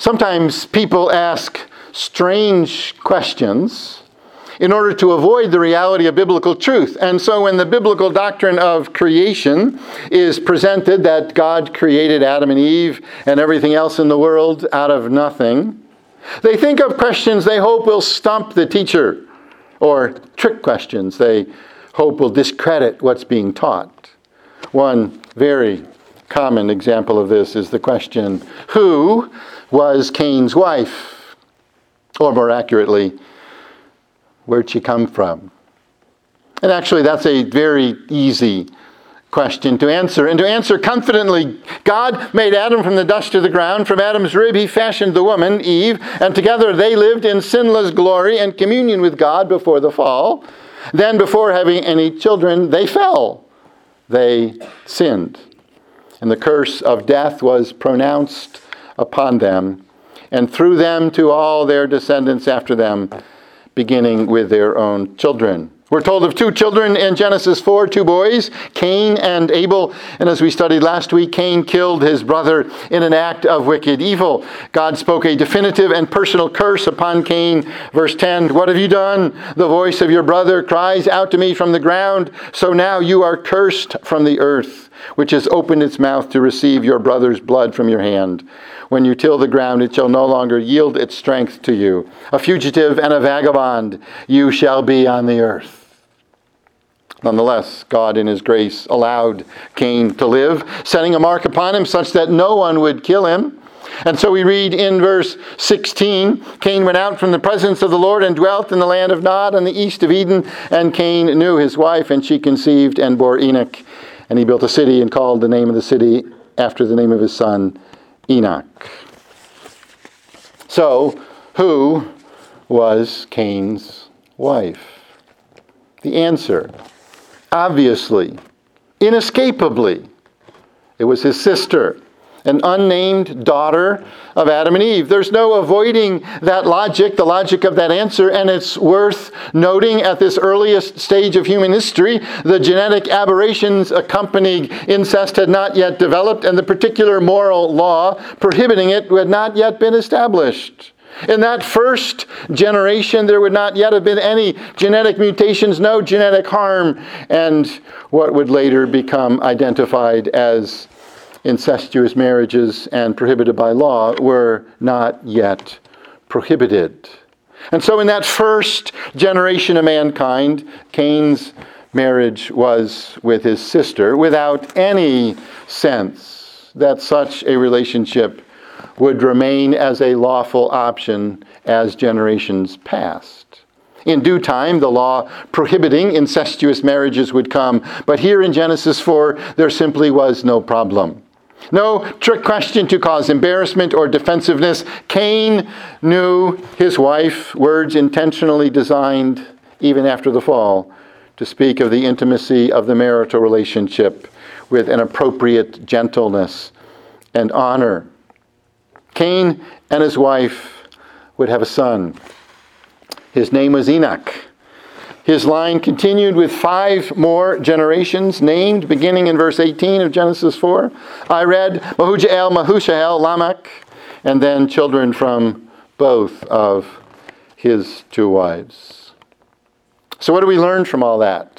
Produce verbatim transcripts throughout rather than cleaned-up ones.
Sometimes people ask strange questions in order to avoid the reality of biblical truth. And so when the biblical doctrine of creation is presented, that God created Adam and Eve and everything else in the world out of nothing, they think of questions they hope will stump the teacher, or trick questions they hope will discredit what's being taught. One very common example of this is the question, who was Cain's wife? Or more accurately, where'd she come from? And actually, that's a very easy question to answer. And to answer confidently, God made Adam from the dust of the ground. From Adam's rib he fashioned the woman, Eve, and together they lived in sinless glory and communion with God before the fall. Then, before having any children, they fell. They sinned. And the curse of death was pronounced upon them, and through them to all their descendants after them, beginning with their own children. We're told of two children in Genesis four, two boys, Cain and Abel. And as we studied last week, Cain killed his brother in an act of wicked evil. God spoke a definitive and personal curse upon Cain. Verse ten, "What have you done? The voice of your brother cries out to me from the ground. So now you are cursed from the earth, which has opened its mouth to receive your brother's blood from your hand. When you till the ground, it shall no longer yield its strength to you. A fugitive and a vagabond you shall be on the earth." Nonetheless, God in his grace allowed Cain to live, setting a mark upon him such that no one would kill him. And so we read in verse sixteen, Cain went out from the presence of the Lord and dwelt in the land of Nod on the east of Eden. And Cain knew his wife, and she conceived and bore Enoch. And he built a city and called the name of the city after the name of his son, Enoch. So, who was Cain's wife? The answer, obviously, inescapably, it was his sister, an unnamed daughter of Adam and Eve. There's no avoiding that logic, the logic of that answer, and it's worth noting at this earliest stage of human history, the genetic aberrations accompanying incest had not yet developed, and the particular moral law prohibiting it had not yet been established. In that first generation, there would not yet have been any genetic mutations, no genetic harm, and what would later become identified as incestuous marriages and prohibited by law were not yet prohibited. And so in that first generation of mankind, Cain's marriage was with his sister without any sense that such a relationship would remain as a lawful option as generations passed. In due time, the law prohibiting incestuous marriages would come, but here in Genesis four, there simply was no problem. No trick question to cause embarrassment or defensiveness. Cain knew his wife, words intentionally designed, even after the fall, to speak of the intimacy of the marital relationship with an appropriate gentleness and honor. Cain and his wife would have a son. His name was Enoch. His line continued with five more generations named, beginning in verse eighteen of Genesis four. I read Mahujael, Mahushael, Lamech, and then children from both of his two wives. So what do we learn from all that?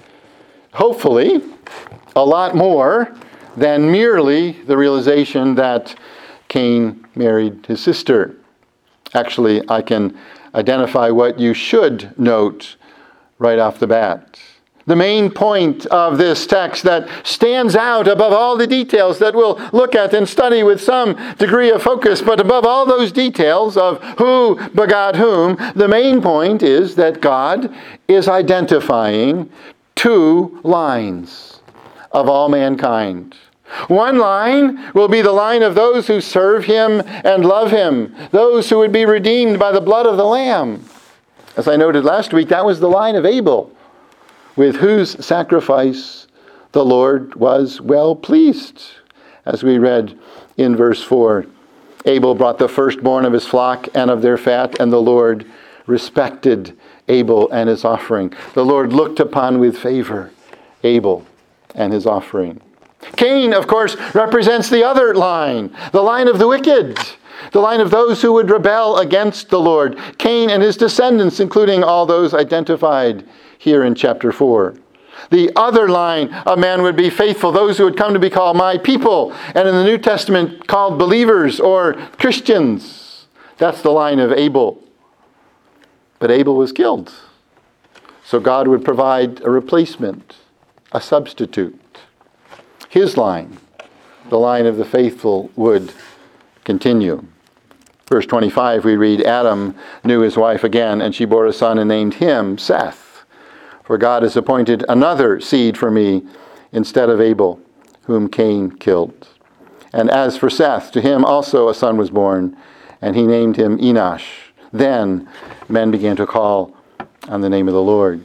Hopefully, a lot more than merely the realization that Cain married his sister. Actually, I can identify what you should note right off the bat. The main point of this text that stands out above all the details that we'll look at and study with some degree of focus, but above all those details of who begot whom, the main point is that God is identifying two lines of all mankind. One line will be the line of those who serve him and love him, those who would be redeemed by the blood of the Lamb. As I noted last week, that was the line of Abel, with whose sacrifice the Lord was well pleased. As we read in verse four, Abel brought the firstborn of his flock and of their fat, and the Lord respected Abel and his offering. The Lord looked upon with favor Abel and his offering. Cain, of course, represents the other line, the line of the wicked. the line of those who would rebel against the Lord, Cain and his descendants, including all those identified here in chapter four. The other line of men would be faithful, those who would come to be called my people, and in the New Testament called believers or Christians. That's the line of Abel. But Abel was killed. So God would provide a replacement, a substitute. His line, the line of the faithful, would continue. Verse twenty-five, we read, Adam knew his wife again, and she bore a son and named him Seth. For God has appointed another seed for me instead of Abel, whom Cain killed. And as for Seth, to him also a son was born, and he named him Enosh. Then men began to call on the name of the Lord.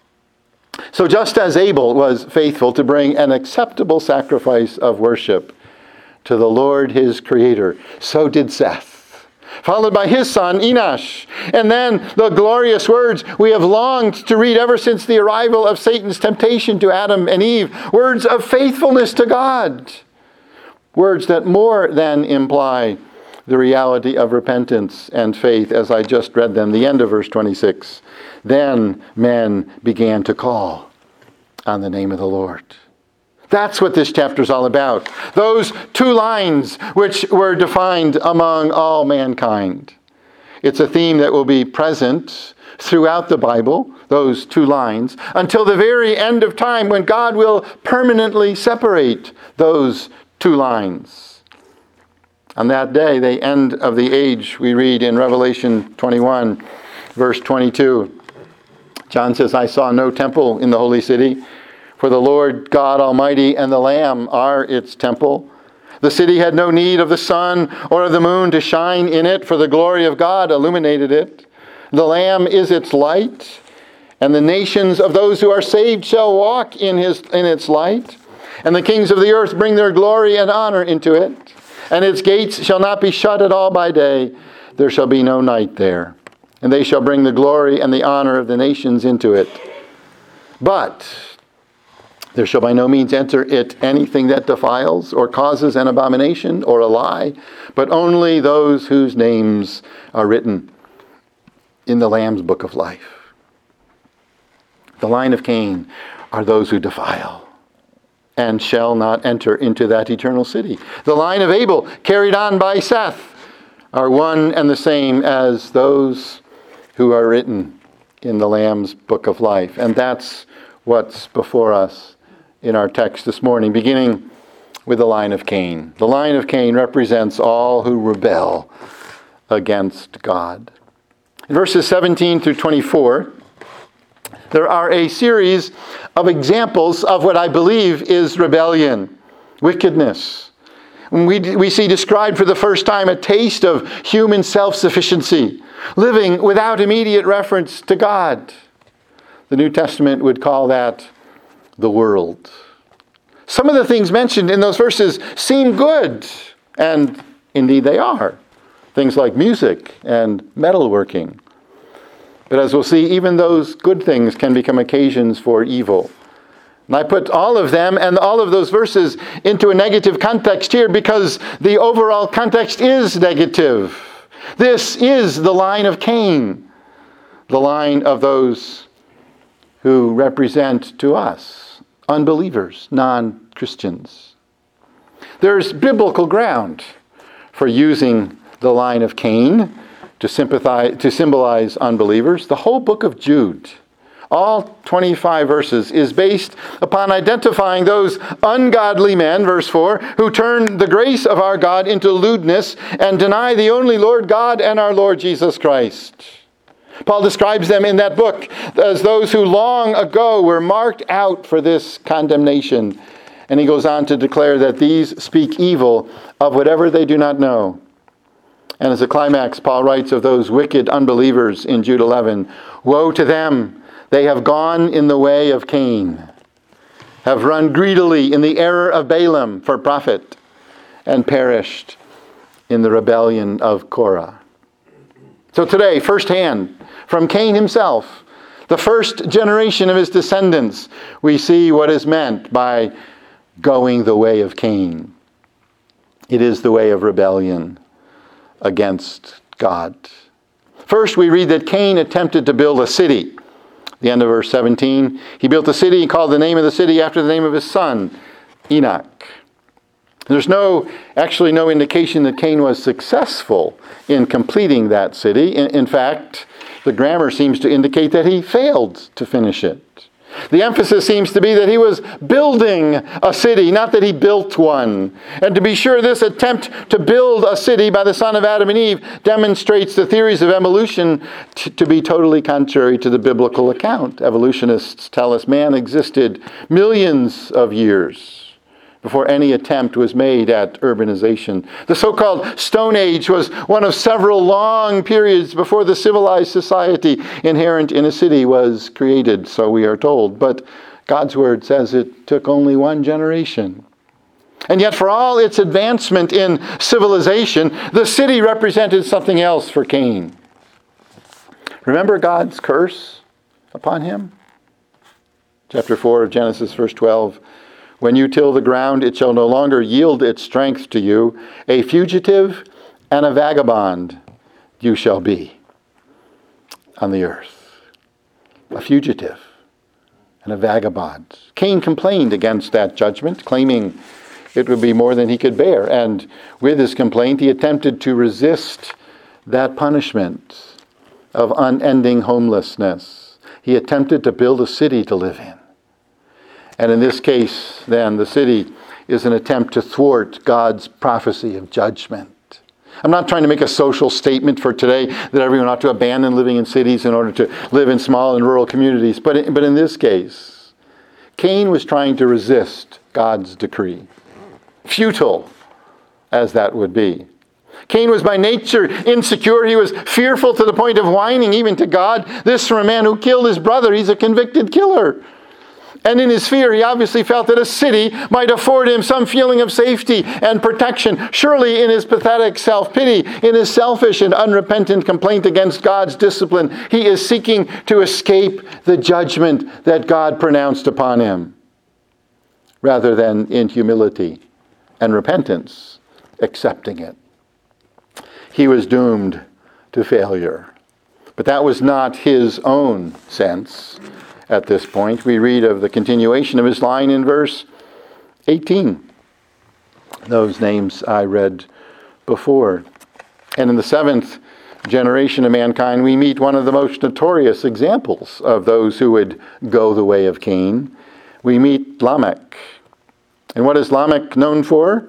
So just as Abel was faithful to bring an acceptable sacrifice of worship to the Lord his Creator, so did Seth, followed by his son Enosh. And then the glorious words we have longed to read ever since the arrival of Satan's temptation to Adam and Eve, words of faithfulness to God, words that more than imply the reality of repentance and faith, as I just read them, the end of verse twenty-six. Then men began to call on the name of the Lord. That's what this chapter is all about. Those two lines which were defined among all mankind. It's a theme that will be present throughout the Bible, those two lines, until the very end of time when God will permanently separate those two lines. On that day, the end of the age, we read in Revelation twenty-one, verse twenty-two. John says, I saw no temple in the holy city, for the Lord God Almighty and the Lamb are its temple. The city had no need of the sun or of the moon to shine in it, for the glory of God illuminated it. The Lamb is its light, and the nations of those who are saved shall walk in his in its light. And the kings of the earth bring their glory and honor into it. And its gates shall not be shut at all by day. There shall be no night there. And they shall bring the glory and the honor of the nations into it. But there shall by no means enter it anything that defiles or causes an abomination or a lie, but only those whose names are written in the Lamb's book of life. The line of Cain are those who defile and shall not enter into that eternal city. The line of Abel, carried on by Seth, are one and the same as those who are written in the Lamb's book of life. And that's what's before us in our text this morning, beginning with the line of Cain. The line of Cain represents all who rebel against God. In verses seventeen through twenty-four, there are a series of examples of what I believe is rebellion, wickedness. We, we see described for the first time a taste of human self-sufficiency, living without immediate reference to God. The New Testament would call that the world. Some of the things mentioned in those verses seem good, and indeed they are. Things like music and metalworking. But as we'll see, even those good things can become occasions for evil. And I put all of them and all of those verses into a negative context here because the overall context is negative. This is the line of Cain, the line of those who represent to us unbelievers, non-Christians. There's biblical ground for using the line of Cain to sympathize, to symbolize unbelievers. The whole book of Jude, all twenty-five verses, is based upon identifying those ungodly men, verse four, who turn the grace of our God into lewdness and deny the only Lord God and our Lord Jesus Christ. Paul describes them in that book as those who long ago were marked out for this condemnation. And he goes on to declare that these speak evil of whatever they do not know. And as a climax, Paul writes of those wicked unbelievers in Jude eleven, woe to them, they have gone in the way of Cain, have run greedily in the error of Balaam for profit, and perished in the rebellion of Korah. So today, firsthand, from Cain himself, the first generation of his descendants, we see what is meant by going the way of Cain. It is the way of rebellion, against God. First, we read that Cain attempted to build a city. The end of verse seventeen, he built a city and called the name of the city after the name of his son, Enoch. There's no, actually no indication that Cain was successful in completing that city. In, in fact, the grammar seems to indicate that he failed to finish it. The emphasis seems to be that he was building a city, not that he built one. And to be sure, this attempt to build a city by the son of Adam and Eve demonstrates the theories of evolution t- to be totally contrary to the biblical account. Evolutionists tell us man existed millions of years before any attempt was made at urbanization. The so-called Stone Age was one of several long periods before the civilized society inherent in a city was created, so we are told. But God's word says it took only one generation. And yet for all its advancement in civilization, the city represented something else for Cain. Remember God's curse upon him? Chapter four of Genesis, verse twelve. When you till the ground, it shall no longer yield its strength to you. A fugitive and a vagabond you shall be on the earth. A fugitive and a vagabond. Cain complained against that judgment, claiming it would be more than he could bear. And with his complaint, he attempted to resist that punishment of unending homelessness. He attempted to build a city to live in. And in this case, then, the city is an attempt to thwart God's prophecy of judgment. I'm not trying to make a social statement for today that everyone ought to abandon living in cities in order to live in small and rural communities. But in, but in this case, Cain was trying to resist God's decree. Futile as that would be. Cain was by nature insecure. He was fearful to the point of whining even to God. This from a man who killed his brother. He's a convicted killer. And in his fear, he obviously felt that a city might afford him some feeling of safety and protection. Surely in his pathetic self-pity, in his selfish and unrepentant complaint against God's discipline, he is seeking to escape the judgment that God pronounced upon him, rather than in humility and repentance, accepting it. He was doomed to failure. But that was not his own sense. At this point, we read of the continuation of his line in verse eighteen. Those names I read before. And in the seventh generation of mankind, we meet one of the most notorious examples of those who would go the way of Cain. We meet Lamech. And what is Lamech known for?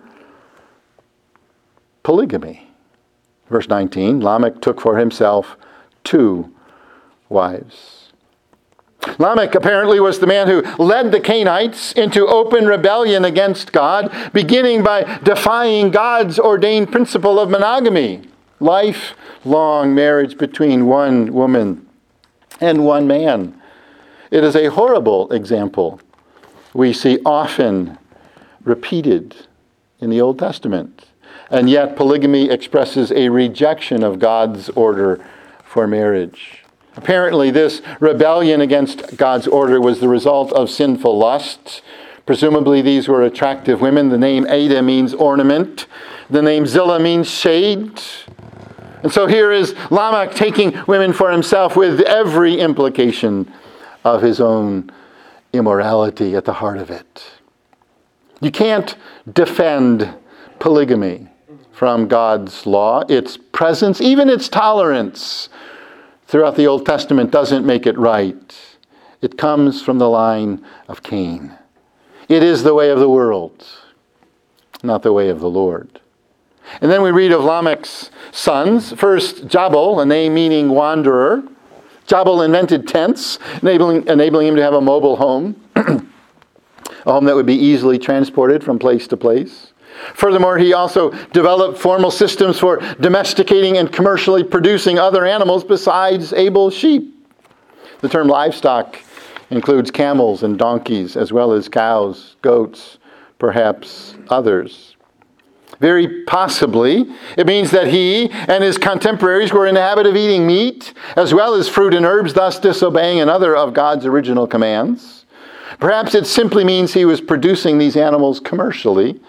Polygamy. Verse nineteen, Lamech took for himself two wives. Lamech apparently was the man who led the Cainites into open rebellion against God, beginning by defying God's ordained principle of monogamy, lifelong marriage between one woman and one man. It is a horrible example we see often repeated in the Old Testament. And yet polygamy expresses a rejection of God's order for marriage. Apparently, this rebellion against God's order was the result of sinful lust. Presumably, these were attractive women. The name Ada means ornament. The name Zillah means shade. And so here is Lamech taking women for himself with every implication of his own immorality at the heart of it. You can't defend polygamy from God's law. Its presence, even its tolerance, throughout the Old Testament doesn't make it right. It comes from the line of Cain. It is the way of the world, not the way of the Lord. And then we read of Lamech's sons. First, Jabal, a name meaning wanderer. Jabal invented tents, enabling, enabling him to have a mobile home, a home that would be easily transported from place to place. Furthermore, he also developed formal systems for domesticating and commercially producing other animals besides able sheep. The term livestock includes camels and donkeys, as well as cows, goats, perhaps others. Very possibly, it means that he and his contemporaries were in the habit of eating meat, as well as fruit and herbs, thus disobeying another of God's original commands. Perhaps it simply means he was producing these animals commercially,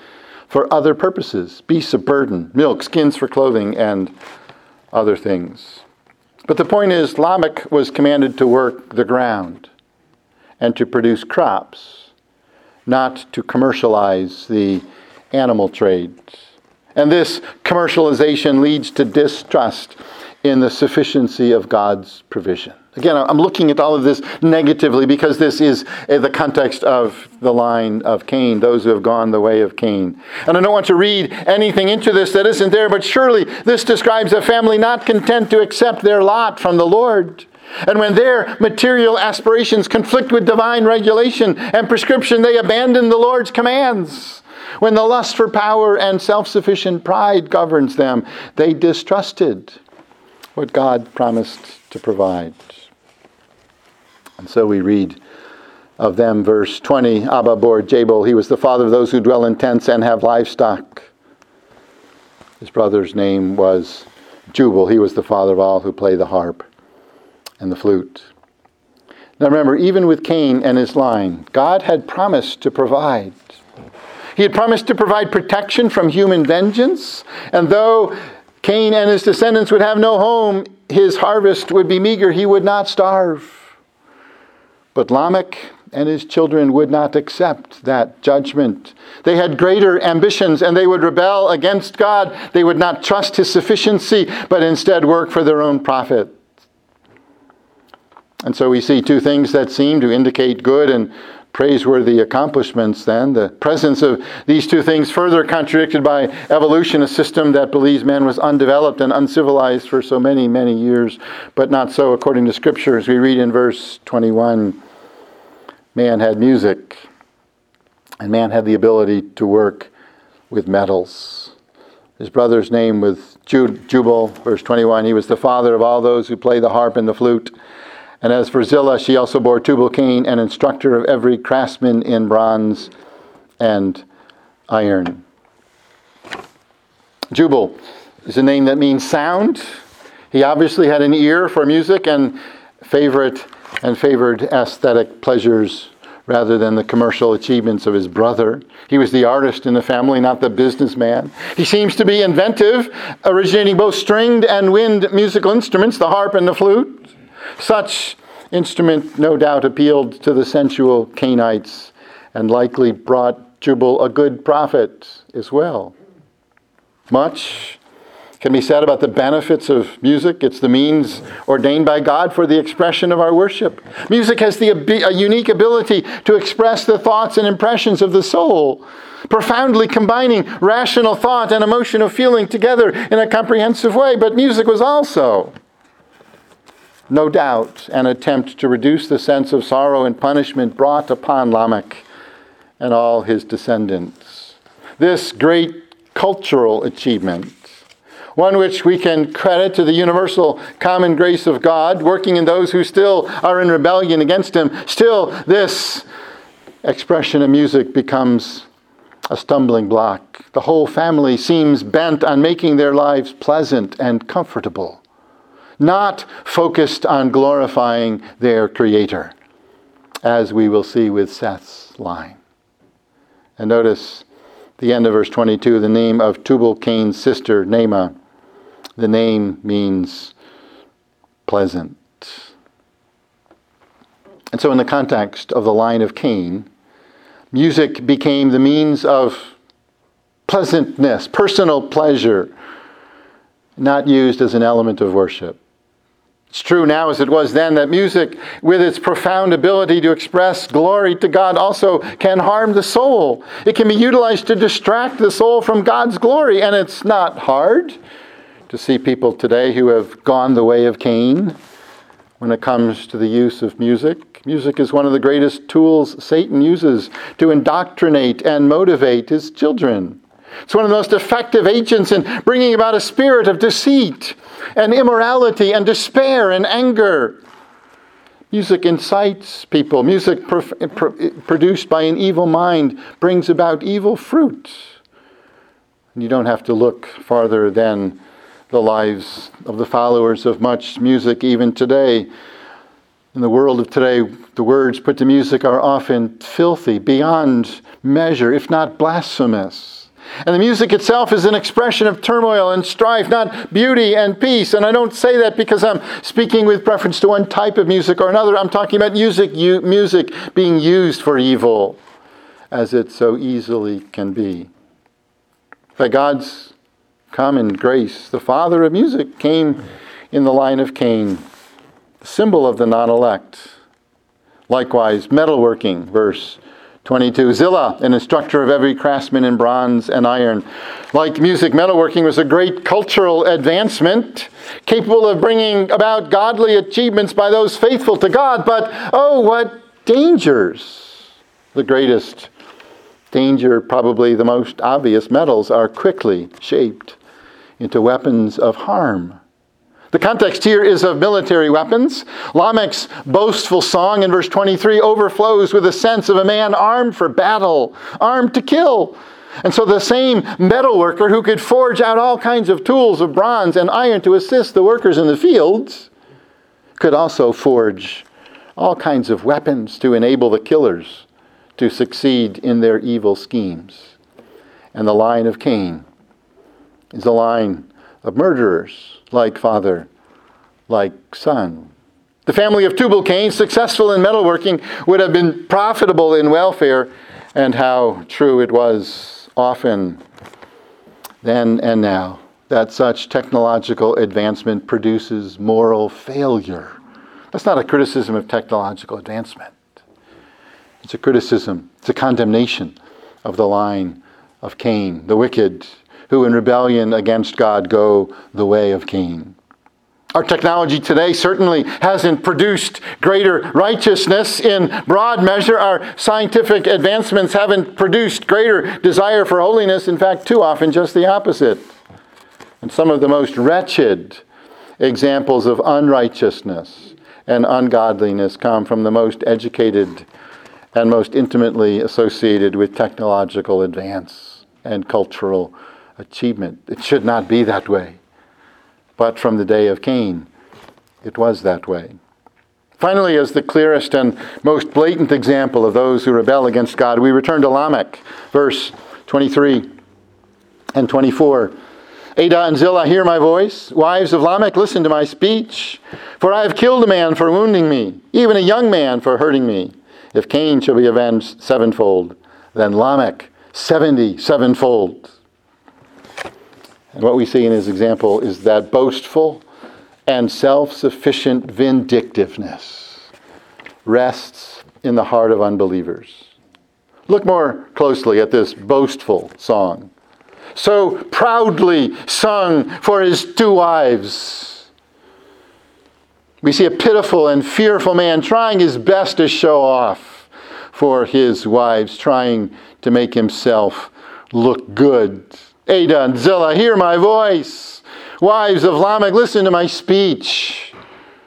for other purposes, beasts of burden, milk, skins for clothing, and other things. But the point is, Lamech was commanded to work the ground and to produce crops, not to commercialize the animal trade. And this commercialization leads to distrust in the sufficiency of God's provision. Again, I'm looking at all of this negatively because this is the context of the line of Cain, those who have gone the way of Cain. And I don't want to read anything into this that isn't there, but surely this describes a family not content to accept their lot from the Lord. And when their material aspirations conflict with divine regulation and prescription, they abandon the Lord's commands. When the lust for power and self-sufficient pride governs them, they distrusted what God promised to provide. And so we read of them, verse twenty, Abba bore Jabal. He was the father of those who dwell in tents and have livestock. His brother's name was Jubal. He was the father of all who play the harp and the flute. Now remember, even with Cain and his line, God had promised to provide. He had promised to provide protection from human vengeance. And though Cain and his descendants would have no home, his harvest would be meager. He would not starve. But Lamech and his children would not accept that judgment. They had greater ambitions and they would rebel against God. They would not trust his sufficiency, but instead work for their own profit. And so we see two things that seem to indicate good and praiseworthy accomplishments then. The presence of these two things further contradicted by evolution, a system that believes man was undeveloped and uncivilized for so many, many years, but not so according to Scripture. As we read in verse twenty-one, man had music, and man had the ability to work with metals. His brother's name was Jubal, verse twenty-one. He was the father of all those who play the harp and the flute. And as for Zillah, she also bore Tubal-Cain, an instructor of every craftsman in bronze and iron. Jubal is a name that means sound. He obviously had an ear for music and favorite and favored aesthetic pleasures rather than the commercial achievements of his brother. He was the artist in the family, not the businessman. He seems to be inventive, originating both stringed and wind musical instruments, the harp and the flute. Such instrument no doubt appealed to the sensual Cainites and likely brought Jubal a good profit as well. Much can be said about the benefits of music. It's the means ordained by God for the expression of our worship. Music has the a unique ability to express the thoughts and impressions of the soul, profoundly combining rational thought and emotional feeling together in a comprehensive way. But music was also, no doubt, an attempt to reduce the sense of sorrow and punishment brought upon Lamech and all his descendants. This great cultural achievement, one which we can credit to the universal common grace of God, working in those who still are in rebellion against him, still this expression of music becomes a stumbling block. The whole family seems bent on making their lives pleasant and comfortable, not focused on glorifying their Creator, as we will see with Seth's line. And notice the end of verse twenty-two, the name of Tubal-Cain's sister, Naamah. The name means pleasant. And so in the context of the line of Cain, music became the means of pleasantness, personal pleasure, not used as an element of worship. It's true now as it was then that music, with its profound ability to express glory to God, also can harm the soul. It can be utilized to distract the soul from God's glory, and it's not hard to see people today who have gone the way of Cain when it comes to the use of music. Music is one of the greatest tools Satan uses to indoctrinate and motivate his children. It's one of the most effective agents in bringing about a spirit of deceit and immorality and despair and anger. Music incites people. Music pro- pro- produced by an evil mind brings about evil fruit. And you don't have to look farther than the lives of the followers of much music even today. In the world of today, the words put to music are often filthy, beyond measure, if not blasphemous. And the music itself is an expression of turmoil and strife, not beauty and peace. And I don't say that because I'm speaking with preference to one type of music or another. I'm talking about music, u- music being used for evil, as it so easily can be. By God's common grace, the father of music came in the line of Cain, the symbol of the non-elect. Likewise, metalworking, verse twenty-two. Zillah, an instructor of every craftsman in bronze and iron. Like music, metalworking was a great cultural advancement, capable of bringing about godly achievements by those faithful to God. But, oh, what dangers! The greatest danger, probably the most obvious, metals are quickly shaped into weapons of harm. The context here is of military weapons. Lamech's boastful song in verse twenty-three overflows with a sense of a man armed for battle, armed to kill. And so the same metalworker who could forge out all kinds of tools of bronze and iron to assist the workers in the fields could also forge all kinds of weapons to enable the killers to succeed in their evil schemes. And the line of Cain is a line of murderers, like father, like son. The family of Tubal-Cain, successful in metalworking, would have been profitable in welfare, and how true it was often then and now that such technological advancement produces moral failure. That's not a criticism of technological advancement. It's a criticism, it's a condemnation of the line of Cain, the wicked, who in rebellion against God go the way of Cain. Our technology today certainly hasn't produced greater righteousness. In broad measure, our scientific advancements haven't produced greater desire for holiness. In fact, too often just the opposite. And some of the most wretched examples of unrighteousness and ungodliness come from the most educated and most intimately associated with technological advance and cultural achievement. It should not be that way. But from the day of Cain, it was that way. Finally, as the clearest and most blatant example of those who rebel against God, we return to Lamech, verse twenty-three and twenty-four. Adah and Zillah, hear my voice. Wives of Lamech, listen to my speech. For I have killed a man for wounding me, even a young man for hurting me. If Cain shall be avenged sevenfold, then Lamech seventy sevenfold. And what we see in his example is that boastful and self-sufficient vindictiveness rests in the heart of unbelievers. Look more closely at this boastful song, so proudly sung for his two wives. We see a pitiful and fearful man trying his best to show off for his wives, trying to make himself look good. Adah and Zillah, hear my voice. Wives of Lamech, listen to my speech.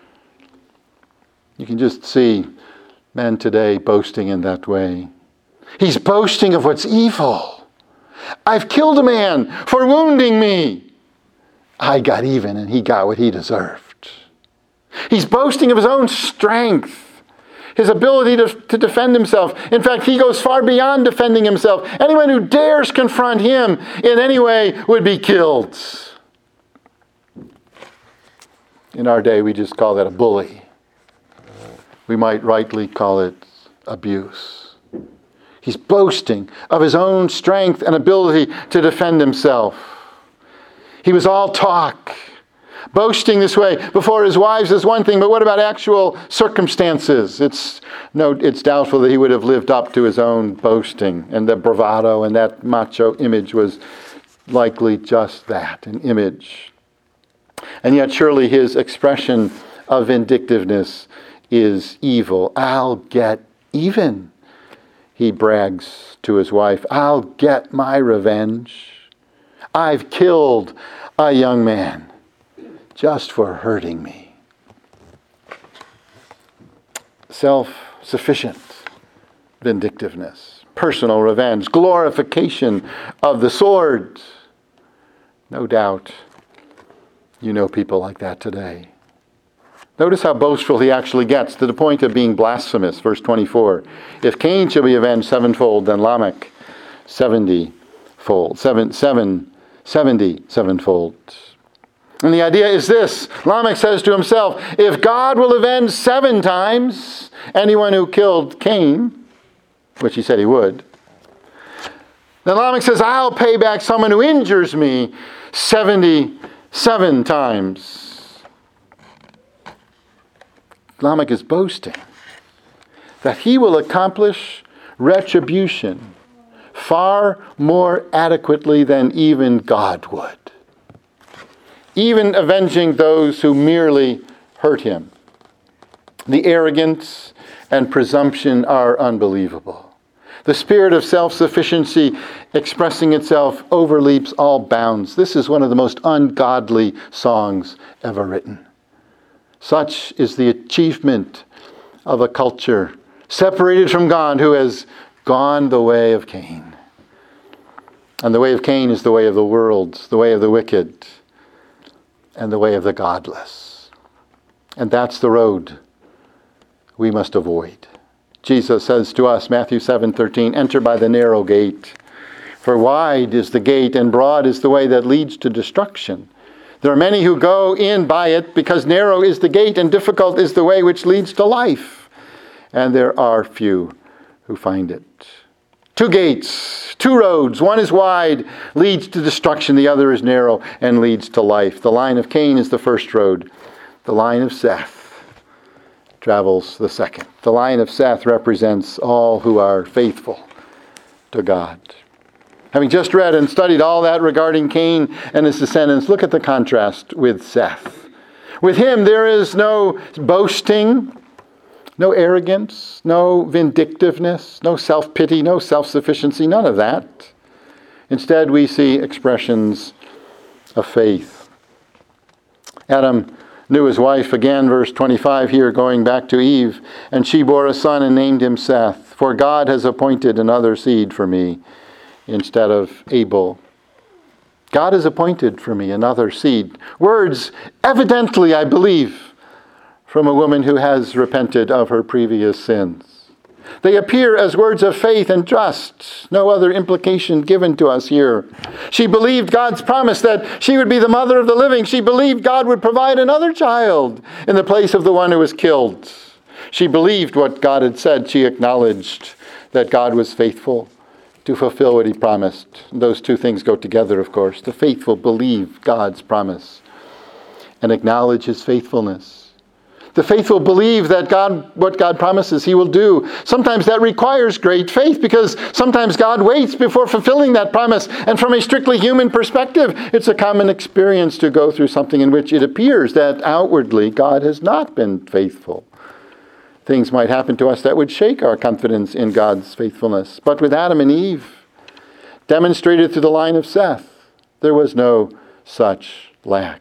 You can just see men today boasting in that way. He's boasting of what's evil. I've killed a man for wounding me. I got even and he got what he deserved. He's boasting of his own strength, his ability to, to defend himself. In fact, he goes far beyond defending himself. Anyone who dares confront him in any way would be killed. In our day, we just call that a bully. We might rightly call it abuse. He's boasting of his own strength and ability to defend himself. He was all talk. Boasting this way before his wives is one thing, but what about actual circumstances? It's no, it's doubtful that he would have lived up to his own boasting, and the bravado and that macho image was likely just that, an image. And yet surely his expression of vindictiveness is evil. I'll get even, he brags to his wife. I'll get my revenge. I've killed a young man just for hurting me. Self-sufficient vindictiveness, personal revenge, glorification of the sword. No doubt you know people like that today. Notice how boastful he actually gets, to the point of being blasphemous. Verse twenty-four. If Cain shall be avenged sevenfold, then Lamech seventy fold, seven, seven, seventy sevenfold. And the idea is this. Lamech says to himself, if God will avenge seven times anyone who killed Cain, which he said he would, then Lamech says, I'll pay back someone who injures me seventy-seven times. Lamech is boasting that he will accomplish retribution far more adequately than even God would, even avenging those who merely hurt him. The arrogance and presumption are unbelievable. The spirit of self-sufficiency expressing itself overleaps all bounds. This is one of the most ungodly songs ever written. Such is the achievement of a culture separated from God who has gone the way of Cain. And the way of Cain is the way of the world, the way of the wicked, and the way of the godless. And that's the road we must avoid. Jesus says to us, Matthew seven thirteen, enter by the narrow gate. For wide is the gate and broad is the way that leads to destruction. There are many who go in by it because narrow is the gate and difficult is the way which leads to life. And there are few who find it. Two gates, two roads. One is wide, leads to destruction. The other is narrow and leads to life. The line of Cain is the first road. The line of Seth travels the second. The line of Seth represents all who are faithful to God. Having just read and studied all that regarding Cain and his descendants, look at the contrast with Seth. With him, there is no boasting, no arrogance, no vindictiveness, no self-pity, no self-sufficiency, none of that. Instead, we see expressions of faith. Adam knew his wife, again, verse twenty-five here, going back to Eve, and she bore a son and named him Seth, for God has appointed another seed for me instead of Abel. God has appointed for me another seed. Words, evidently, I believe, from a woman who has repented of her previous sins. They appear as words of faith and trust. No other implication given to us here. She believed God's promise that she would be the mother of the living. She believed God would provide another child in the place of the one who was killed. She believed what God had said. She acknowledged that God was faithful to fulfill what he promised. Those two things go together, of course. The faithful believe God's promise and acknowledge his faithfulness. The faithful believe that God, what God promises he will do. Sometimes that requires great faith because sometimes God waits before fulfilling that promise. And from a strictly human perspective, it's a common experience to go through something in which it appears that outwardly God has not been faithful. Things might happen to us that would shake our confidence in God's faithfulness. But with Adam and Eve, demonstrated through the line of Seth, there was no such lack.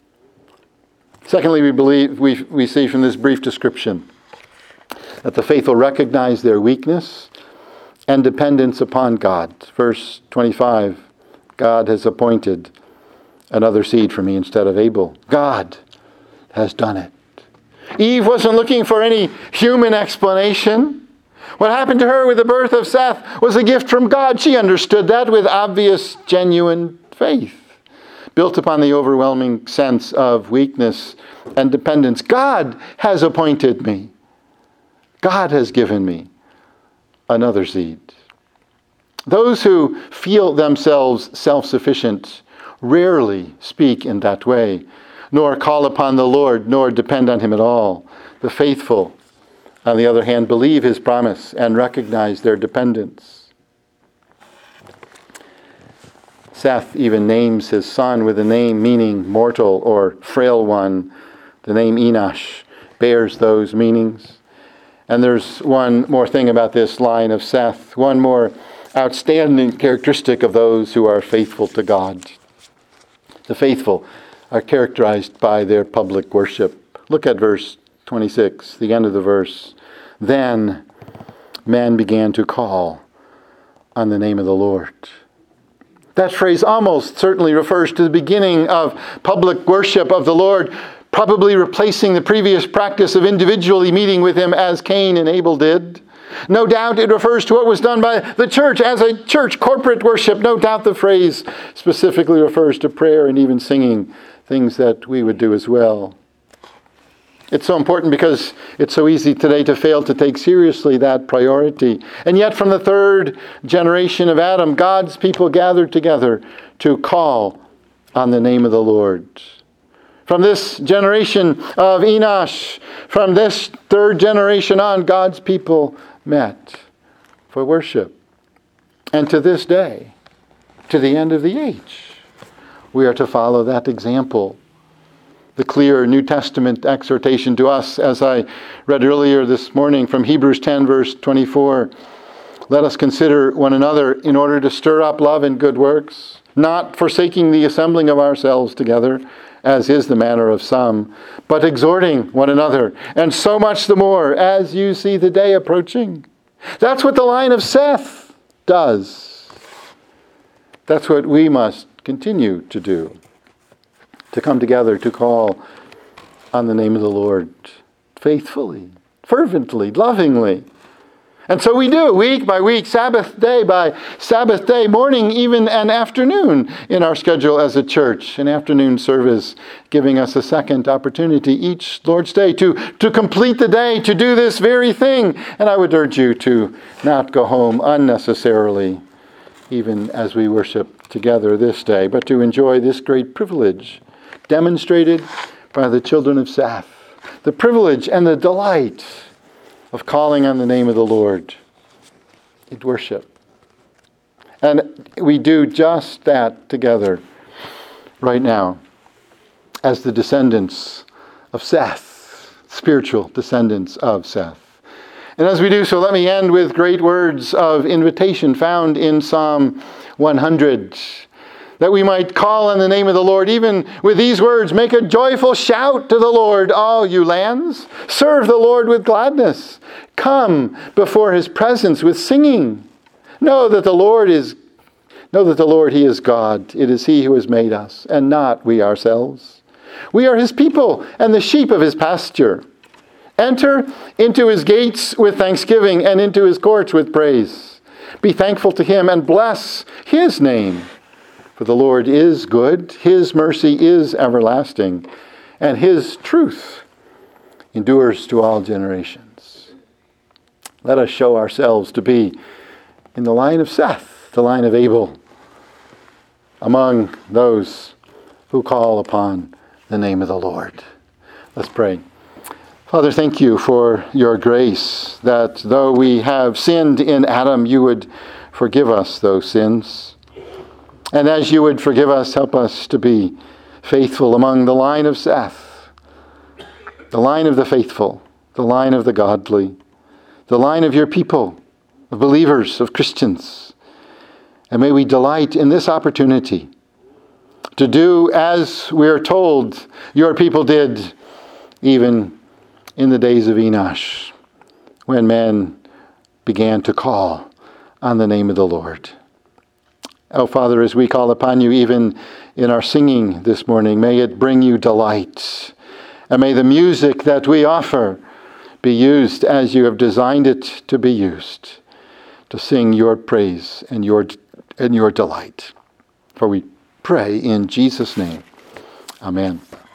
Secondly, we believe we, we see from this brief description that the faithful recognize their weakness and dependence upon God. Verse twenty-five, God has appointed another seed for me instead of Abel. God has done it. Eve wasn't looking for any human explanation. What happened to her with the birth of Seth was a gift from God. She understood that with obvious, genuine faith, built upon the overwhelming sense of weakness and dependence. God has appointed me. God has given me another seed. Those who feel themselves self-sufficient rarely speak in that way, nor call upon the Lord, nor depend on him at all. The faithful, on the other hand, believe his promise and recognize their dependence. Seth even names his son with a name meaning mortal or frail one. The name Enosh bears those meanings. And there's one more thing about this line of Seth, one more outstanding characteristic of those who are faithful to God. The faithful are characterized by their public worship. Look at verse twenty-six, the end of the verse. Then men began to call on the name of the Lord. That phrase almost certainly refers to the beginning of public worship of the Lord, probably replacing the previous practice of individually meeting with him as Cain and Abel did. No doubt it refers to what was done by the church as a church, corporate worship. No doubt the phrase specifically refers to prayer and even singing, things that we would do as well. It's so important because it's so easy today to fail to take seriously that priority. And yet from the third generation of Adam, God's people gathered together to call on the name of the Lord. From this generation of Enosh, from this third generation on, God's people met for worship. And to this day, to the end of the age, we are to follow that example. The clear New Testament exhortation to us, as I read earlier this morning from Hebrews ten, verse twenty-four. Let us consider one another in order to stir up love and good works, not forsaking the assembling of ourselves together, as is the manner of some, but exhorting one another, and so much the more as you see the day approaching. That's what the line of Seth does. That's what we must continue to do. To come together to call on the name of the Lord faithfully, fervently, lovingly. And so we do, week by week, Sabbath day by Sabbath day, morning, even and afternoon in our schedule as a church. An afternoon service giving us a second opportunity each Lord's Day to, to complete the day, to do this very thing. And I would urge you to not go home unnecessarily, even as we worship together this day, but to enjoy this great privilege demonstrated by the children of Seth. The privilege and the delight of calling on the name of the Lord in worship. And we do just that together right now as the descendants of Seth, spiritual descendants of Seth. And as we do so, let me end with great words of invitation found in Psalm one hundred. That we might call on the name of the Lord, even with these words, make a joyful shout to the Lord, all you lands. Serve the Lord with gladness. Come before his presence with singing. Know that the Lord is, know that the Lord, he is God. It is he who has made us, and not we ourselves. We are his people and the sheep of his pasture. Enter into his gates with thanksgiving and into his courts with praise. Be thankful to him and bless his name. For the Lord is good, his mercy is everlasting, and his truth endures to all generations. Let us show ourselves to be in the line of Seth, the line of Abel, among those who call upon the name of the Lord. Let's pray. Father, thank you for your grace, that though we have sinned in Adam, you would forgive us those sins. And as you would forgive us, help us to be faithful among the line of Seth, the line of the faithful, the line of the godly, the line of your people, of believers, of Christians. And may we delight in this opportunity to do as we are told your people did, even in the days of Enosh, when men began to call on the name of the Lord. Oh, Father, as we call upon you, even in our singing this morning, may it bring you delight. And may the music that we offer be used as you have designed it to be used, to sing your praise and your, and your delight. For we pray in Jesus' name. Amen.